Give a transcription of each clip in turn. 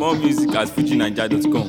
More music at fujinaija.com.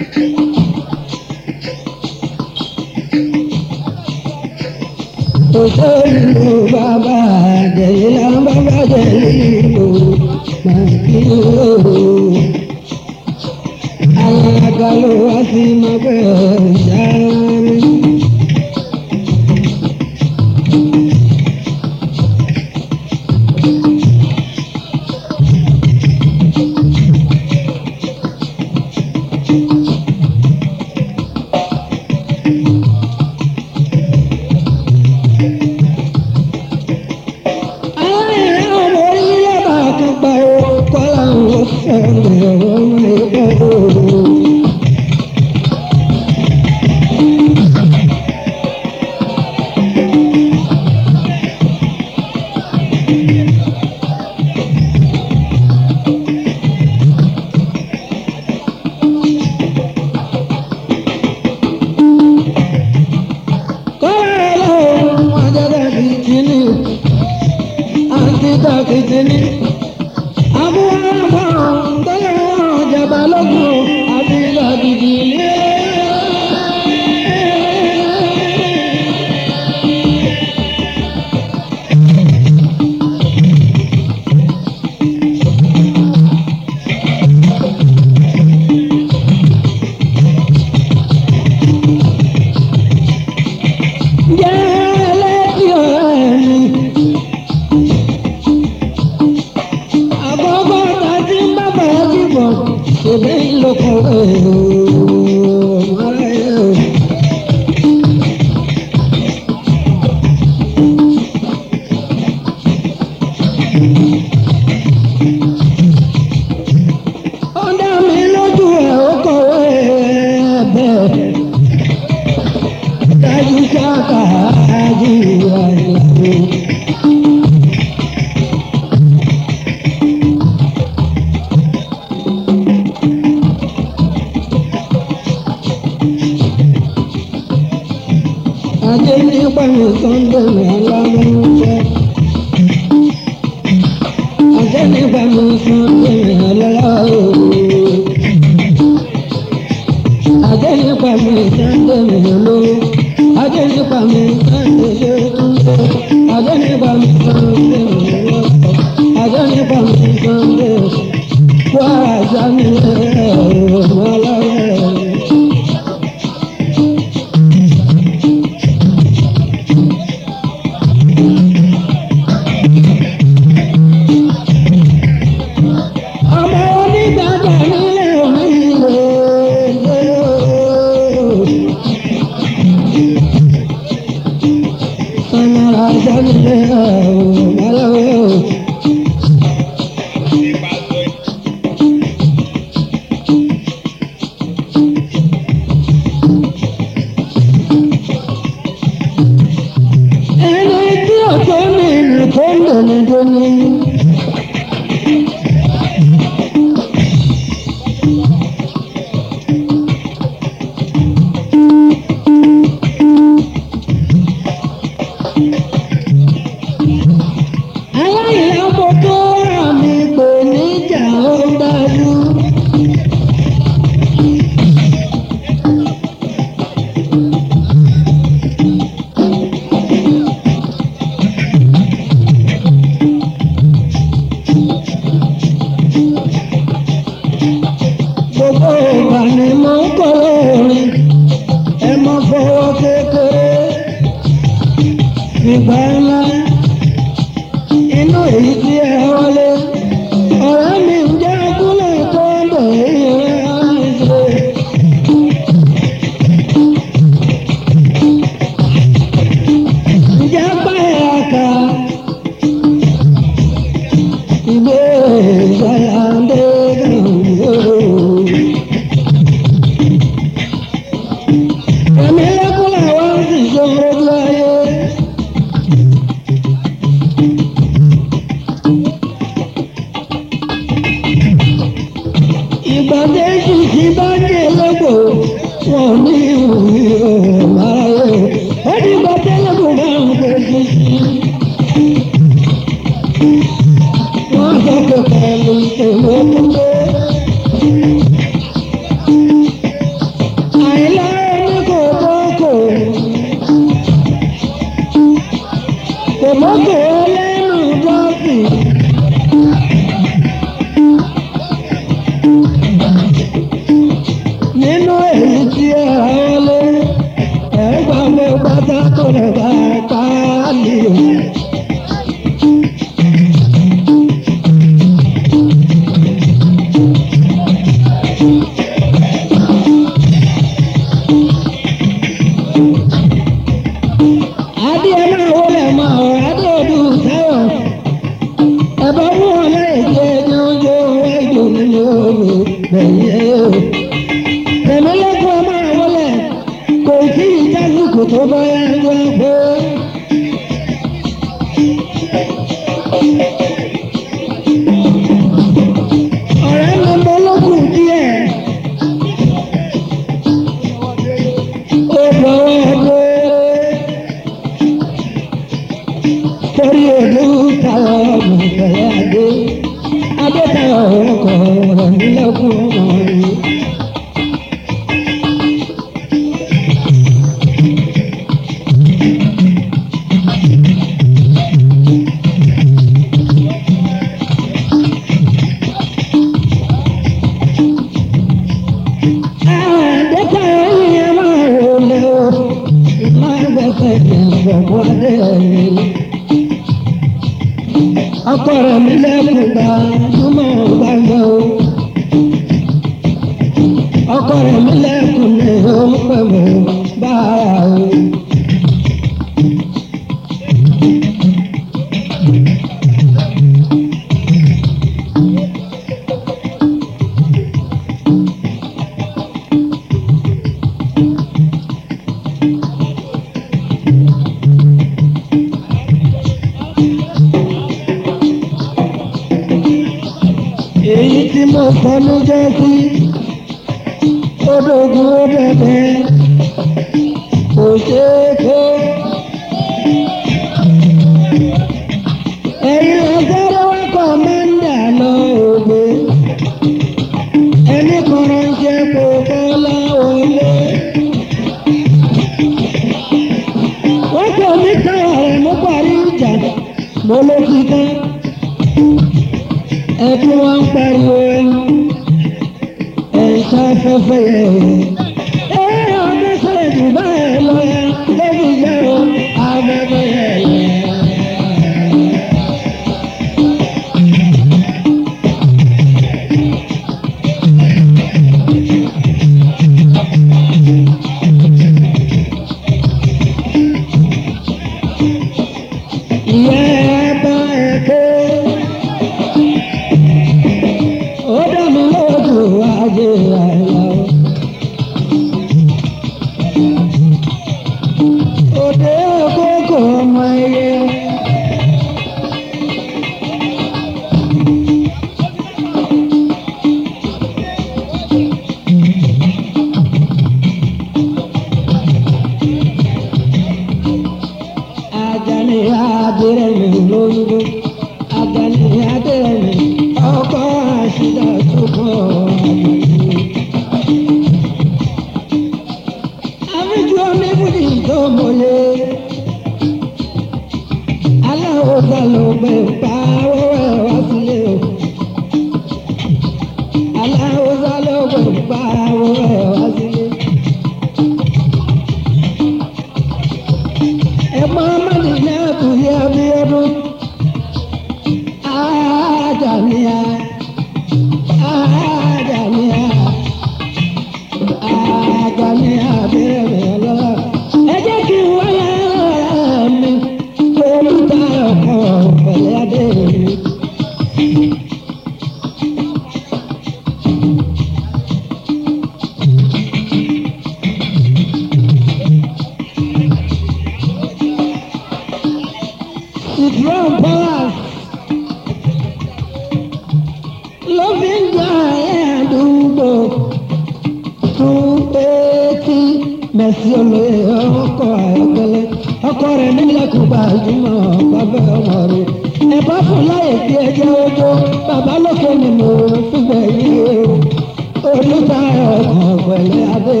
ló fi ń jẹ àdúgbò tún etí mẹsì olóye ọkọ ayọ̀kẹ́lẹ́ ọkọ rẹ̀ nílẹ̀kùn gbajúmọ̀ bàbá ọmọ rẹ̀ ẹ̀bá fún láyé tí ẹjẹ́ ojó bàbá lókè ni mo fúnbẹ̀ yìí olùta ọkàn pẹ̀lẹ́ adé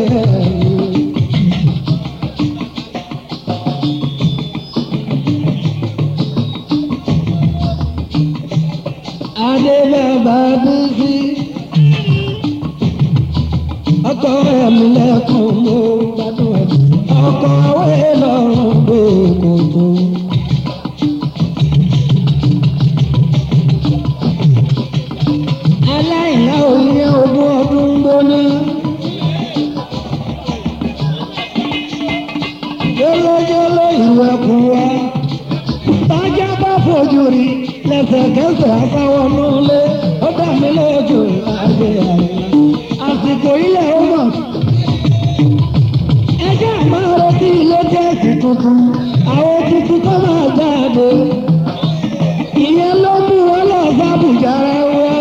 adé bàbá bísí ọkọ ẹ̀mí lẹ́kùn mo gbádùn ẹ̀ ọkọ awé lọ́rùn gbé kòtò. aláìlá òye ogún ọdún gbóná. jólójóló ìwẹ̀kùn wa tájà bá fojú rí lẹ́sẹ̀kẹsẹ̀ àtàwọn ọmọlé ó dá mi lójú àgbẹ̀ àyè àsìkò ilẹ̀ ó mọ̀. ẹjẹ́ àmọ́ retí ilé jẹ́sì tuntun àwọn tuntun tó máa jáde ìyẹn ló mú wọn lọ sábùjá rẹwọ́.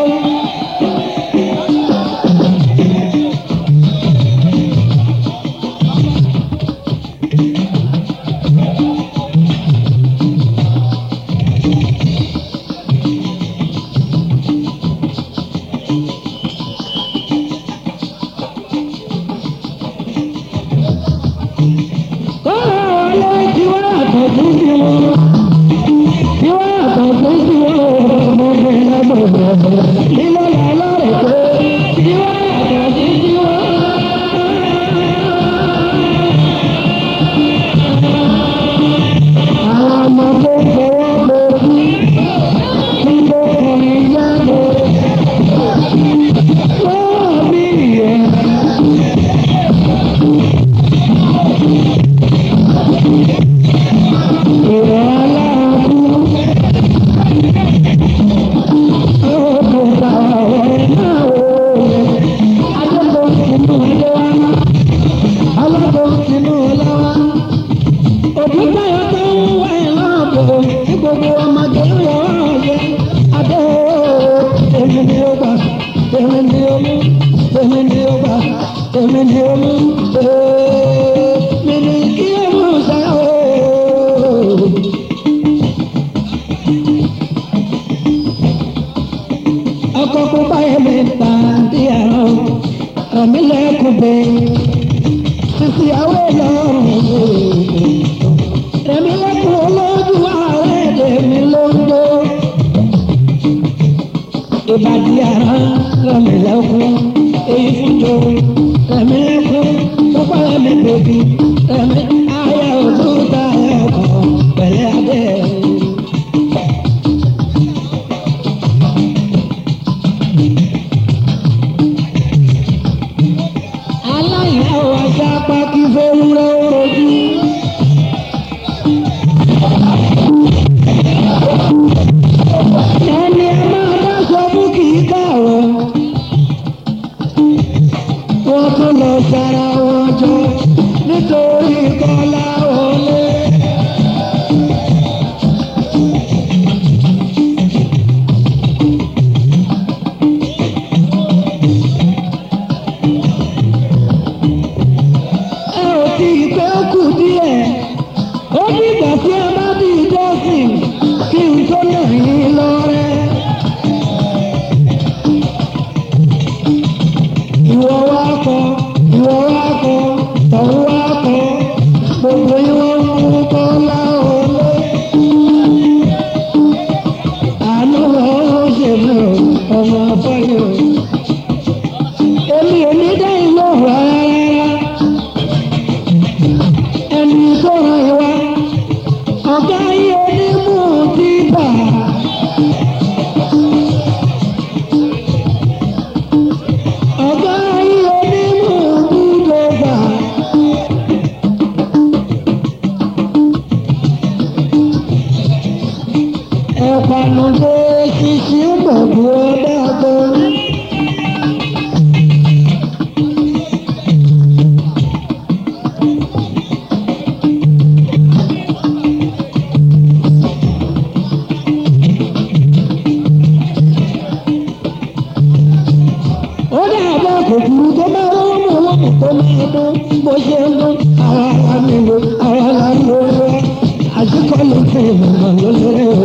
kó máa dún bó ṣe ń dún àwọn alámìlú àwọn alámìlú àṣìkò ló fi ìmọ̀ràn lólórí o.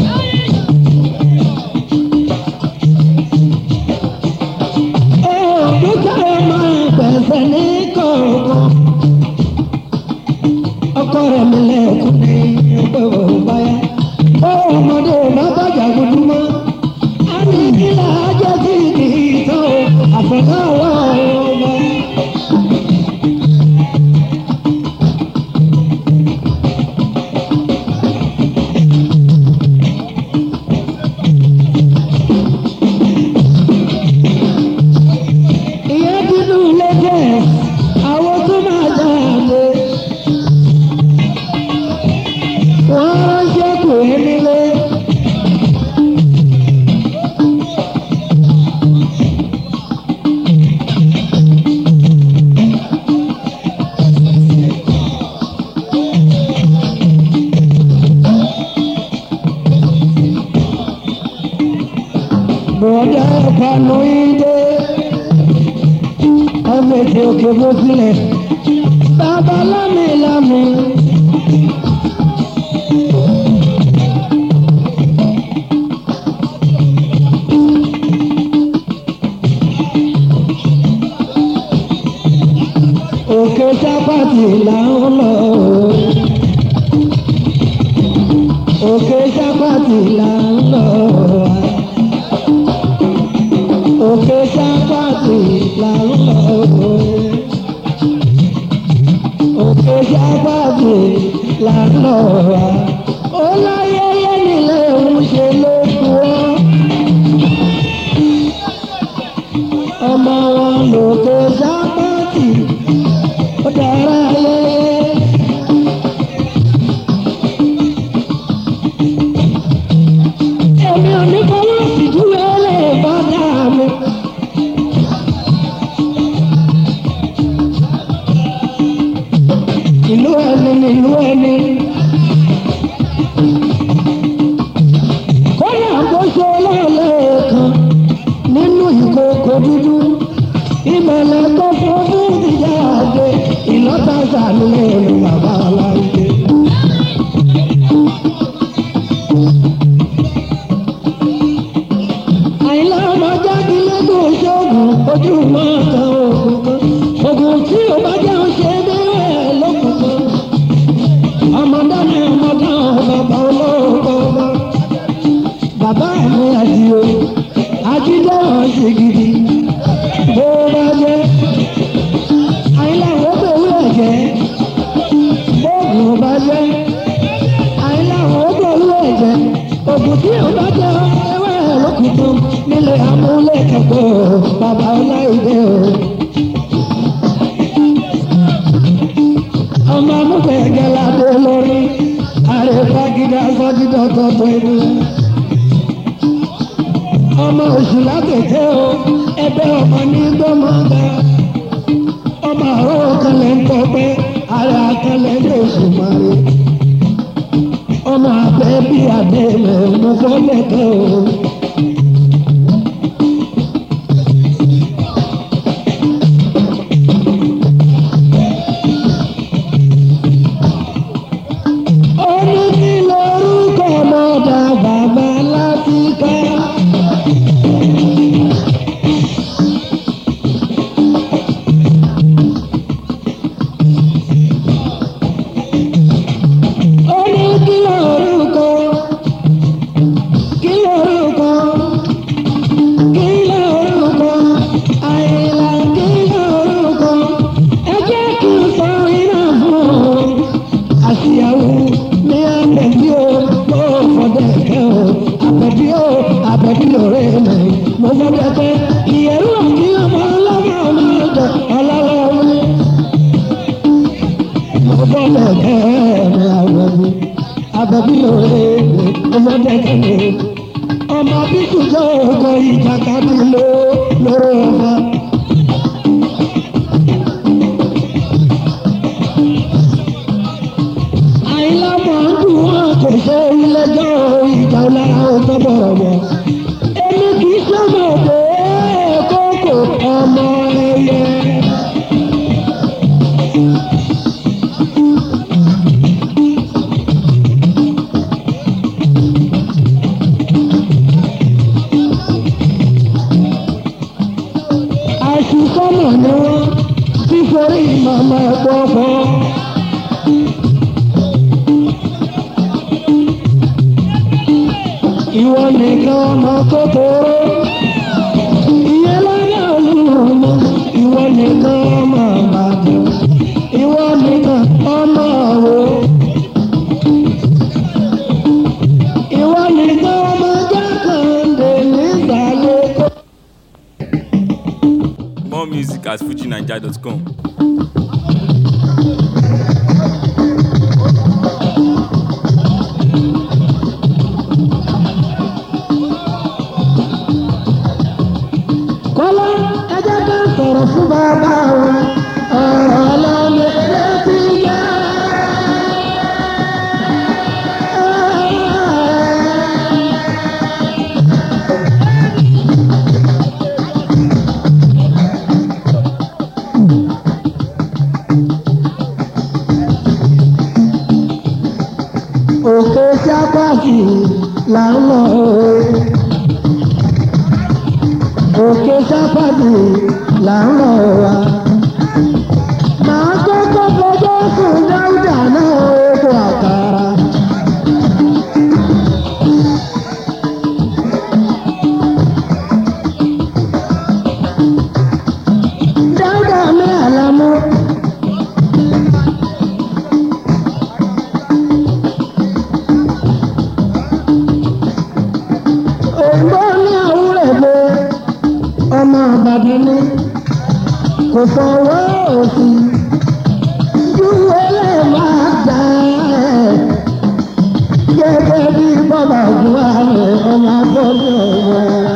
Dúkìá ọmọ ìgbẹ̀sẹ̀ ní kọ̀ọ̀kan ọkọ rẹ̀ mi lẹ́kùn ní ọgbẹ́ òbáyá ọmọdé má bàjá gbogbo mọ́ àmì ìdílé ajé tí kì í tán o àfẹ́káwọ́ ọmọ. ìyẹn dúdú lẹ́jẹ̀ àwọn tó máa jáde wọ́n ránṣẹ́ kò é nílé. bọ̀dá panu ìdè ọmọ ètò òkè bó sílẹ̀ bàbá lámìlámì. òkè sápàtì là ń lọ òkè sápàtì là ń lọ òkè sápàtì là ń lọ òkè sápàtì là ń lọ ó láyẹyẹ nílé òun ṣe ló kú ọmọ wọn lòkè sápàtì ó dára yẹyẹ. èmi ò ní kọ́ wọ́n sì dúró lè bá dá mi. ìlú ẹni ni ìlú ẹni. kọ́lá bó ṣe lọ́ọ̀lẹ́ kan nínú ìkòkò dúdú ìmọ̀lẹ̀ tó fún fún ìjà àgbẹ̀ ìlọ́tàṣà nílé ìlú bàbá aláǹdé. àìlá ọmọ jáde lẹ́gbẹ̀ẹ́ ṣọ́ọ̀gùn ojú máa tan oògùn kan oògùn tí ò bá jẹun ṣe bẹ́ẹ̀ lókun kan ọmọdáná ọmọdáná bàbá olóòkọ ọmọ bàbá mi àdìo ajídáhùn ṣe gidi bó bá jẹ́ àìlá àwọn bẹ̀rù ẹ̀jẹ̀ bóògùn bá jẹ́ àìlá àwọn bẹ̀rù ẹ̀jẹ̀ oògùn tí ò bá jẹ́ ẹwẹ́ lókùnkùn nílé amúlẹ̀kẹ̀kọ́ bàbá ọláìdé o. ọmọ amúgbẹ̀gẹ̀ ládé lórí àrèfagídá sọ́jídọ̀ tọ́tọ́ inú. ọmọ oṣù lákèké o ẹgbẹ́ ọmọ ní gbọ́mọ̀gá ọmọ àrò kẹlẹ̀ ń tọpẹ́ ara kẹlẹ̀ ń lóṣù márì ọmọ abẹ́ bí adé lẹ̀ mú fọ́lẹ́kẹ́ o. ọmọ bíkújọ ògo ìjàkadì lóró ọba. àìlá máa ń dùn wọn kò ṣe ilé-ẹjọ́ ìjà ọlára ọjọ́ bọ̀rọ̀ bọ̀. èmi kì í sọ́mọ̀ pé kókò ọmọ ẹyẹ. aṣùkọ́nà ni wọ́n fíforí màmá ẹ̀kọ́ fọ́. ìwọ nìkan ọmọ kékeré ìyẹn láyé olúmọ ìwọ nìkan ọmọ àbàdàn ìwọ nìkan ọmọ àwọ ìwọ nìkan ọmọ jákàndé nígbàlẹ̀ kó. More music at FujiNiger.com. Kọ́lá ẹjẹ́ ká sọ̀rọ̀ fún bàbá wọn ọ̀rọ̀ ọlọ́mọ ẹ̀rẹ́ ti yá. Òkè sápàtì là ń lọ òkè sápàtì là ń lọ wa. Màá kọ́kọ́ fọjọ́ fún Dáúdà náà oko àkàrà. Dáúdà mi àlámú. Òǹgbọ́ ní àwúrẹ̀ bó ọmọ Ìbàdàn ni kò fọwọ́ òsì ju ẹlẹ́ máa gbà ẹ́ gẹ́gẹ́ bí bọ́bá ògùn ààrẹ ọmọ abọ́lé ọ̀wọ́.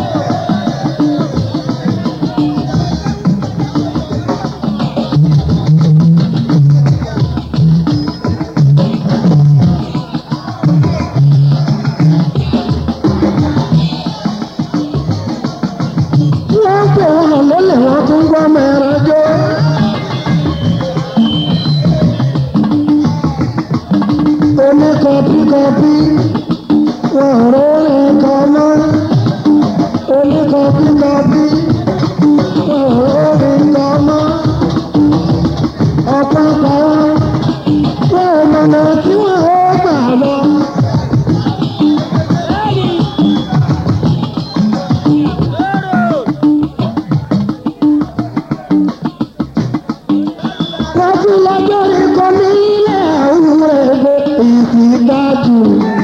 Wọ́n pè wọ́n lólè wọ́n tún gbọ́ mẹ́rin jó. Oní kọpíkọpí wọ́n rórin kan mọ́. Oní kọpíkọpí wọ́n rórin kan mọ́. Ọ̀pọ̀ kan wọ́n mọ̀nà tí wọ́n ó gbà lọ. Wọ́n tún lọ́jọ́ rí kan nílẹ̀ àwúrẹ́ ẹgbẹ́ ìfìdájú.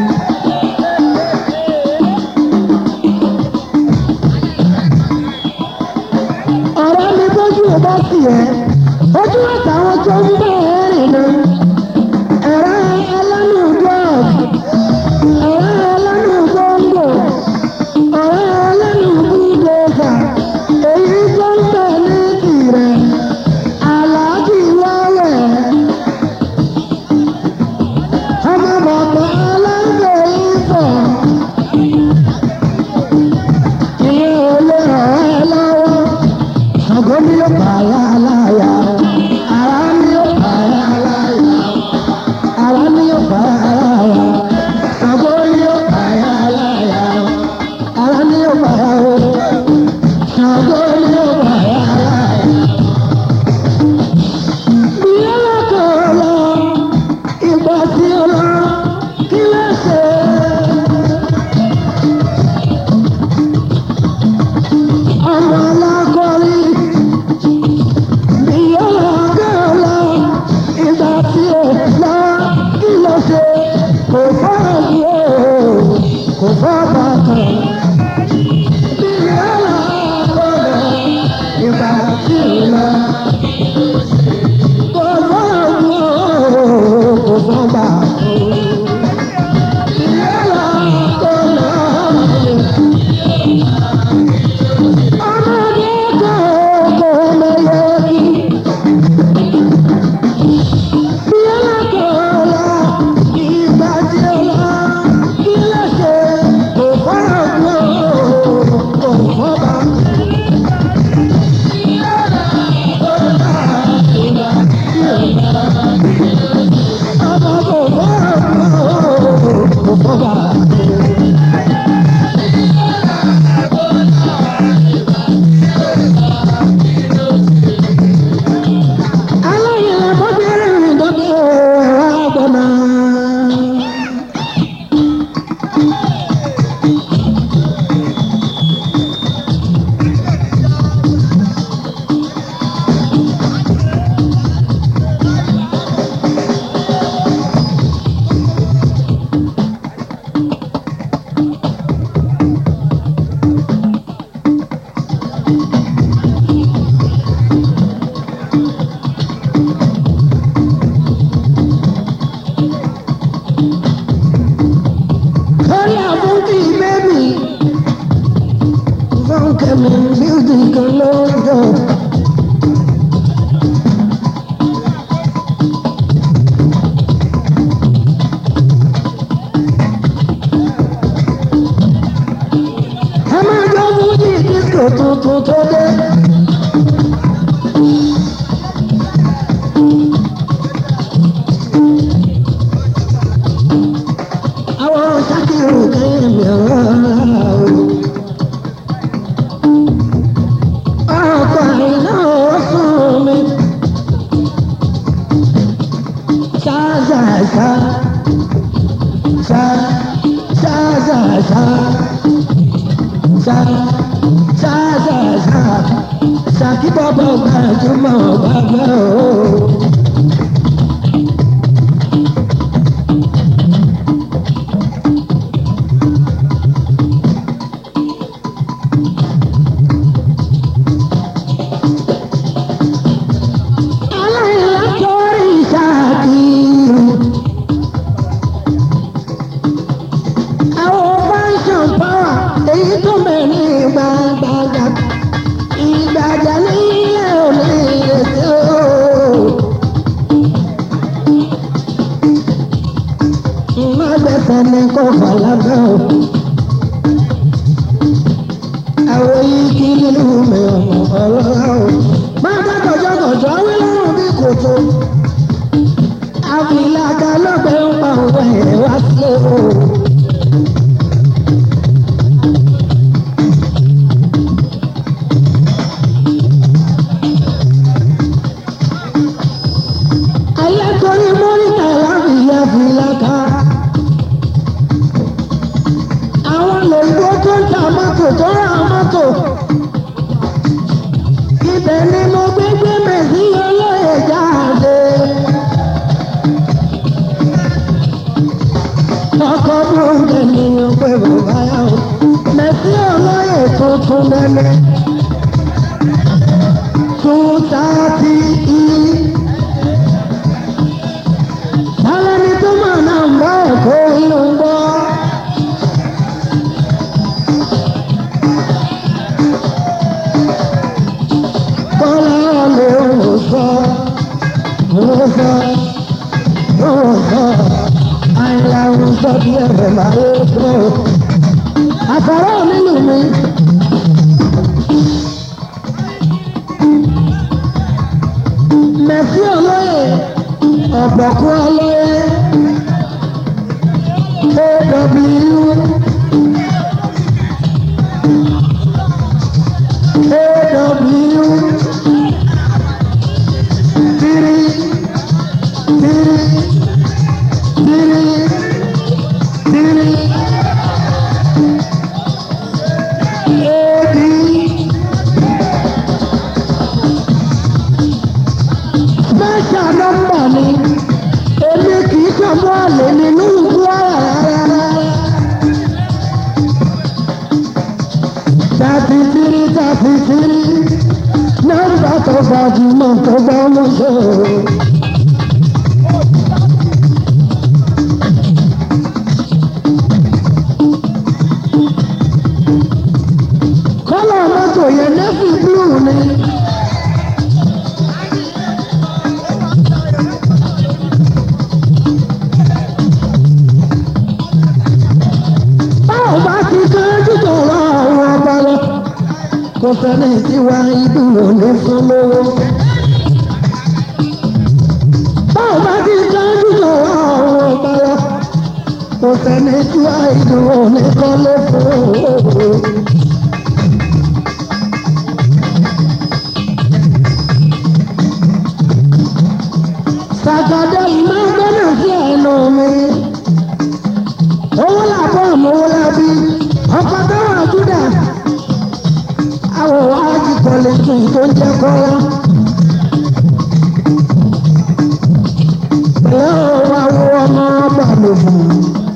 Ọ̀rọ̀ mi bójú ò bá sì ẹ́, ojú àtàwọn tó ń bẹ̀ ẹ́ rìn náà. Ẹ̀rọ ẹlẹ́nu dọ́ọ̀gì, ẹ̀rọ ẹlẹ́nu gbòǹgbò, ẹ̀rọ ẹlẹ́nu búdòfà, èyí tó ń bẹ̀ ní tìrẹ̀. Aláàjì wáwẹ̀, ọmọ bàbá aláǹgbẹ̀ ìfọ̀, ìyẹn ò lè ràn ẹ́ lọ́wọ́. Ṣàngó ni ó pa á láyà, ara ni ó pa kẹ́mi bíútì kan lọ́jọ́. ẹ máa jọ fújì disco tuntun tó dé. àwọn sákìrù kẹ́yìn mi ọ̀rọ̀ ọkọ̀ iná ọ̀sùn mi. ṣáṣáṣá ṣáṣáṣá ṣáṣáṣá ṣàkíbọ̀bọ̀ gbajúmọ̀ bàbá o. Sani kò falabẹ́ o. Àwọn yìí kí nínú mi ọmọ ọlọ́lá o. Máa bá kọjọ́kọjọ́ wíwọ́n bí kò tó. Àfìlàkà lọ́gbẹ́ ń pa òwe ẹ̀ wá sílé o. Ayẹ́kọ̀rí mọ́ríkà láfìyà fìlàkà. Lòyìnbó tó ń ta mọ́tò tó ra mọ́tò. Ibẹ̀ ni mo gbé mẹ̀sí olóyè jáde. Ọkọ̀ búrúkẹ́ ni mo pè bàbá yà ó. Mẹ̀sí olóyè tuntun lẹ́lẹ́. 230 Sálẹ́ni tó mọ̀ náà ń bá ẹ̀kọ́ inú gbọ́. Àfọ̀rọ̀ nínú mi. Mẹ̀sí olóyè, ọ̀pọ̀kú olóyè, nọ́mbà tó gbajúmọ̀ tó gbọ́ mọ́ṣọ́. Kọ́lá mọ́tò yẹn nẹ́fì blue ni. Báwo bá ti kánjú tó rọ àwọn ọba lọ? Kò sẹ́ni tí wá ìdúró ní fún lówó. Báwo bá ti kánjú tó rọ àwọn ọba lọ? Kò sẹ́ni tí wá ìdúró ní kọ́lé fún owó. Sàkàdé ìmọ̀ gbọ́dọ̀ sí ẹnu mi. Owó làbọ̀ àmọ́ owó lábí. Ọkọ̀ tó wà Júdà. Àwọn wájú kọ́lé tún tó ń jẹ́ kọ́lá. Pẹ̀lú àwọn ọmọ ọba mi fún.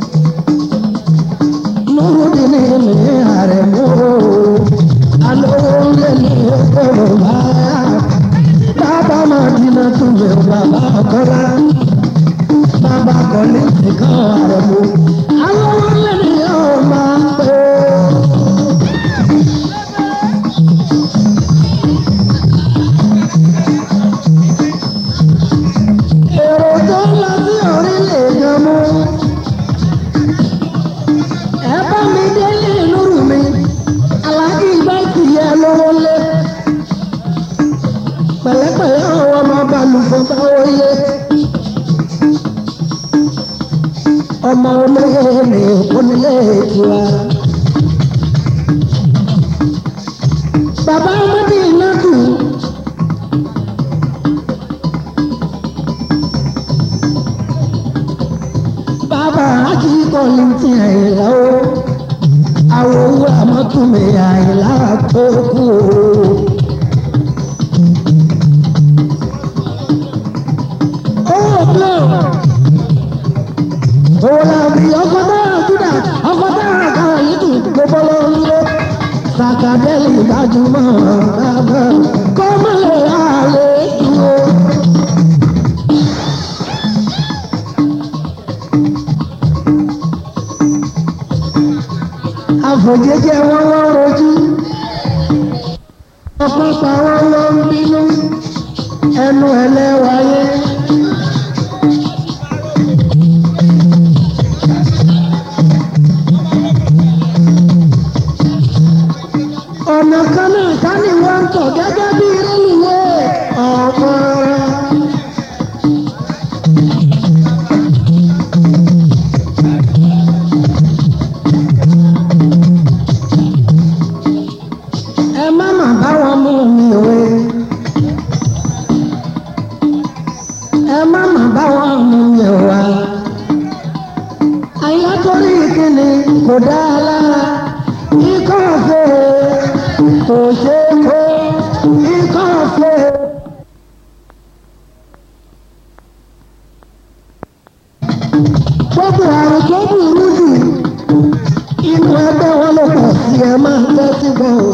Lórí ní mi ààrẹ mú o. Alówó lé ní ọ̀pọ̀lọpọ̀ báyà. Bàbá máa dínà tún mi bàbá kọ́lá. Bàbá kọ́lé ti kọ́ ààrẹ mú. Alówó lé ní ọ̀ma pé. alùpùpù oyè ọmọ olóyè ní onílé tiwa. Bàbá ọmọdé iná kù. Bàbá ajíkọ̀ ní ti àyìnlá o. Àwọn owó àmọ́túnmí àyìnlá tó kú o. Owó blọ̀. Owó làbí ọkọ̀ náà dúdà ọkọ̀ náà kàn yìí tù gbogbo lọ́wọ́. Sàkàdẹ́lì gbajúmọ̀ bàbá kọ́mọ̀lẹ́ àlẹ́ dúró. Àfòjẹjẹ wọn wọ́n rojú. Ọ̀pọ̀ pa wọn lọ ń bínú. Ẹnu ẹlẹ́wàáyé. Ọ̀nà kan náà ká ní wọ́n ń tọ̀ gẹ́gẹ́ bí rélùwé ọ̀pọ̀ rẹ̀. Ẹ má mà bá wọn mú mi òwe. Ẹ má mà bá wọn mú mi wá. Àyà torí kíni kò dá lára. Ikọ̀ fèrè kò ṣe é kó. Ikọ̀ fèrè. Gbogbo àrùn tó burú jù inú ẹgbẹ́ wọn ló pọ̀ sí ẹ máa tẹ́tí bọ̀ o.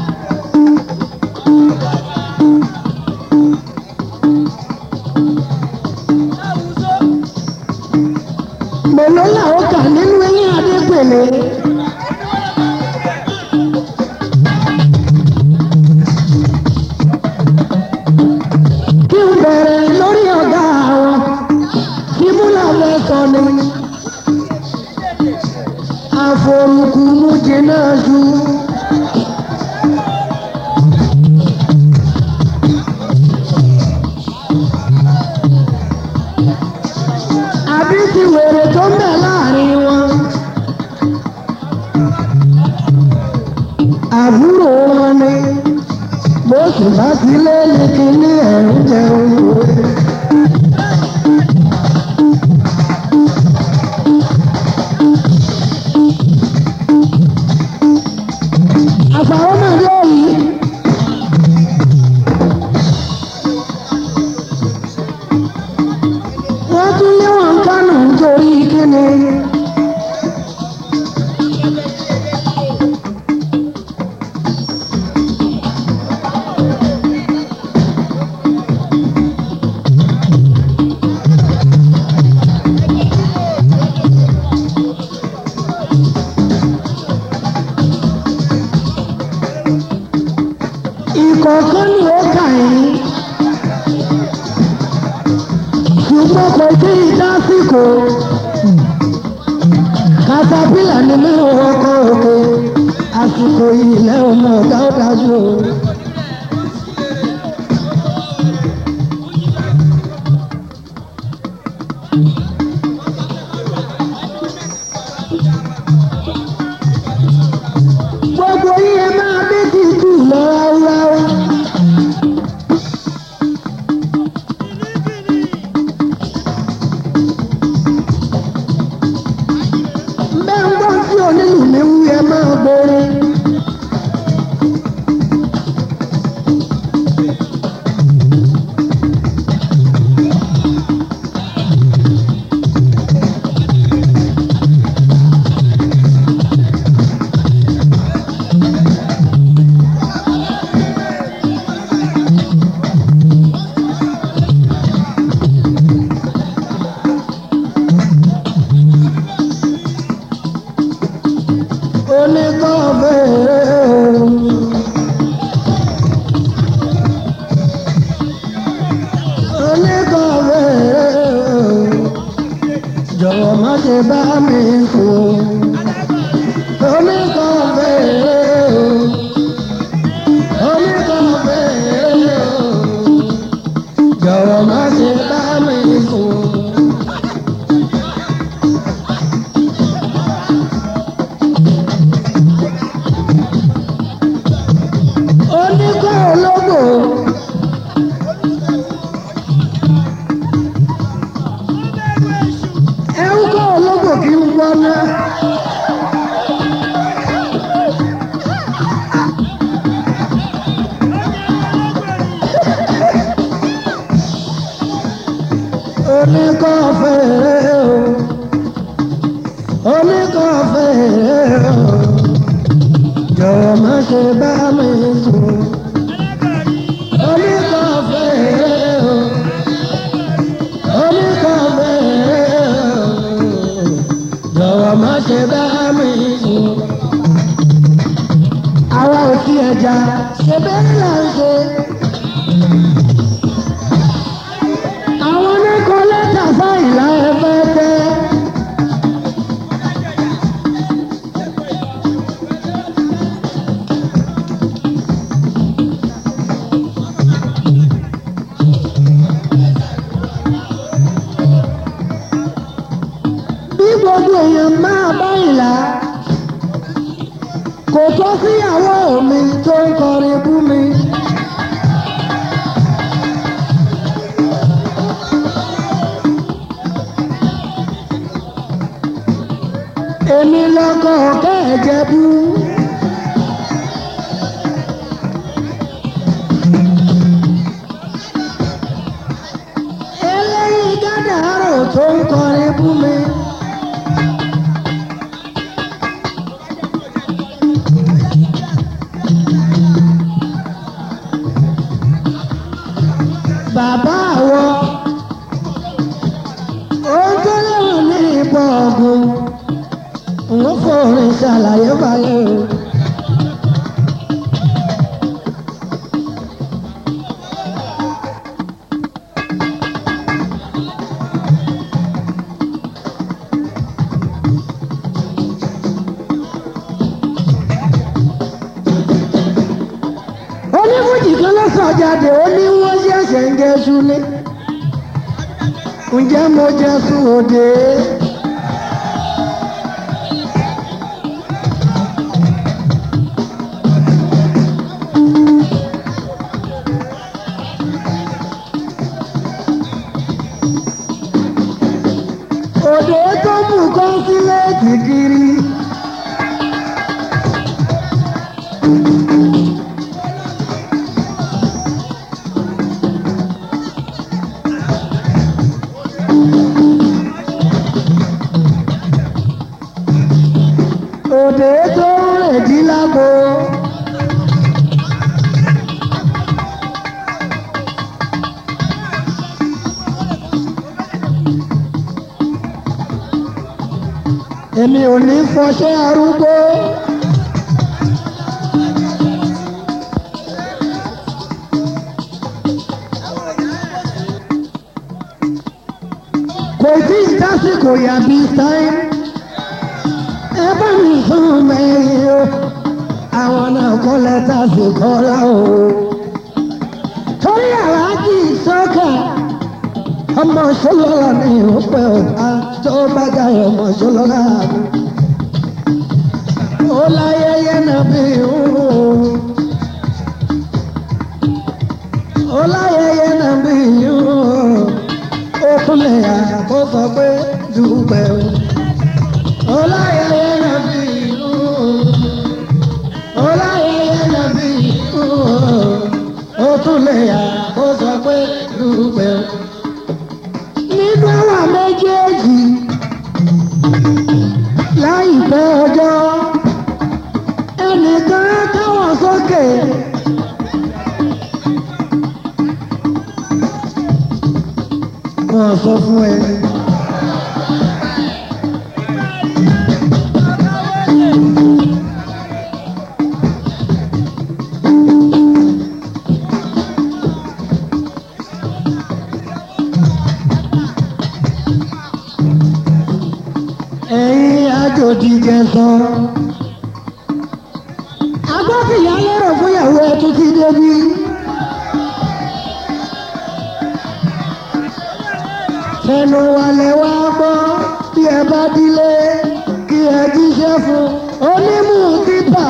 Mélòó làwọn kà nínú eyín Adépèlé? Kí n bẹ̀rẹ̀ lórí ọ̀gá àwọn kí múlá fẹ́ sọ ni. Àforúkú mú jìnnà jù. Àbí ti wèrè tó ń bẹ láàrin wọn. Àbúrò wọn ni bó sì bá ti lé ní kíní ẹ̀rù jẹun ìwé. Àgbàwọ́ náà dé yìí. Wọ́n tún lé wọn kánú nítorí kíni. Ìkọ̀ọ̀kan ni ó kà yín. Ṣùgbọ́n kò sí ìdásíkò. Katapila ni mẹ́rin ọkọ̀ òkè. Àsìkò ilẹ̀ ọmọ ọ̀gá ó dájú o. Gbogbo iye máa bí ti jù lọ́wọ́. Bẹ́ẹ̀ ń gbọ́ tí onílù mi wí ẹ máa borí. oníkọ̀ọ́fẹ́ o oníkọ̀ọ́fẹ́ o jọ̀wọ́ má ṣe bá mi sùn oníkọ̀ọ́fẹ́ o oníkọ̀ọ́fẹ́ o jọ̀wọ́ má ṣe bá mi sùn. àwa ò tí ẹja ṣe bẹ́ẹ̀ là ń ṣe. àwọn oníkọ́ lẹ́tà fáìlà ẹ̀fẹ́ tẹ́. bí gbogbo èèyàn máa bá ìlà kò tó síyàwó mi tó ń kọrin bú mi. èmi lọkọ kẹ́ẹ̀jẹ̀ bú. eléyìí gádàárò tó ń kọrin bú mi. bàbá àwọn ohun tó léwu ní ìbọn ọ̀gùn wọ́n fòrin ṣàlàyé balẹ̀ o. onífújì kan ló sọ jáde ó ní wọ́n ṣẹ̀ṣẹ̀ ń gẹ̀ẹ́sù ní. ǹjẹ́ mo jẹ́ sùn òde? òde tó mú kọ́ńsílẹ̀tì kiri. òde tó ń rèdí lágbo. èmi ò ní fọṣẹ́ arúgbó. kò tí ì dásìkò yàbí sáyẹn. ẹ bá mi fún mẹ́rin o àwọn náà kọ́ lẹ́tà sí kọ́lá o. torí àwájú ìsọ́kà ọmọ ṣọlọ́lá ní ìwọ́pẹ́ ọ̀tá tó bá jáyọ̀ ọmọ ṣọlọ́lá mi. ó láyẹyẹ náà bí òun. ó láyẹyẹ náà bí òun. ó tún lè yà kó sọ pé dúpẹ́ o. ó láyẹyẹ náà bí òun. ó láyẹyẹ náà bí òun. ó tún lè yà kó sọ pé dúpẹ́ o. nígbà wà méjèèjì láìpẹ́ ọjọ́ ẹnìkan káwọn sókè. wọ́n sọ fún ẹ. ẹ̀yin àjòjì jẹ̀sán. agbáfìyà lérò fúnyàwó ẹ tún ti débi. fẹnu wàlẹ̀ wá gbọ́ bí ẹ bá dílé kí ẹ jíṣẹ́ fún onímù pípà.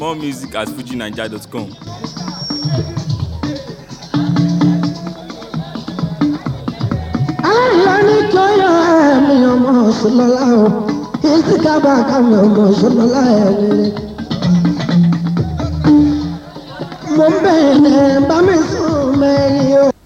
More music at fujinaija.com. Alani toyo mi ọmọ sọlọlá o, ìsìkábà kàmi ọmọ sọlọlá ẹ̀. Mo ń bẹ̀rẹ̀ bá mi sùn mẹ́rin o.